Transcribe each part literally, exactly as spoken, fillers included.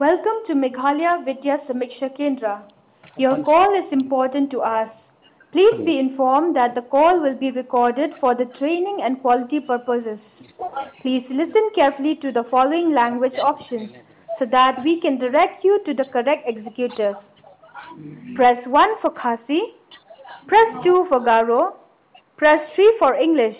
Welcome to Meghalaya Vidya Samiksha Kendra. Your call is important to us. Please be informed that the call will be recorded for the training and quality purposes. Please listen carefully to the following language options so that we can direct you to the correct executive. Press one for Khasi, press two for Garo, press three for English.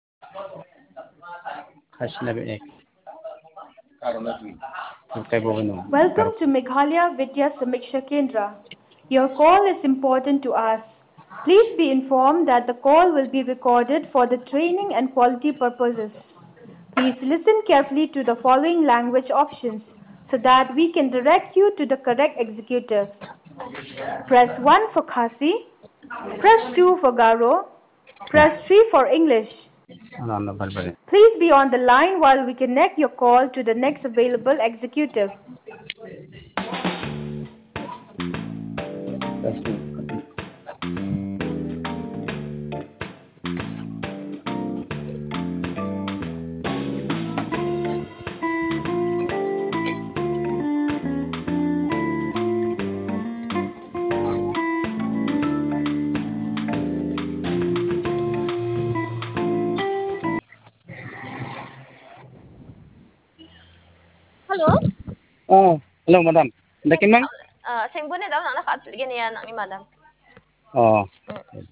Welcome to Meghalaya Vidya Samiksha Kendra. Your call is important to us. Please be informed that the call will be recorded for the training and quality purposes. Please listen carefully to the following language options so that we can direct you to the correct executive. Press one for Khasi, press two for Garo, press three for English. Please be on the line while we connect your call to the next available executive. Hello? Oh, hello, madam. Daki, ma'am? Uh, sing bunyi daw nang naka-apply ganyan ang madam. Oh.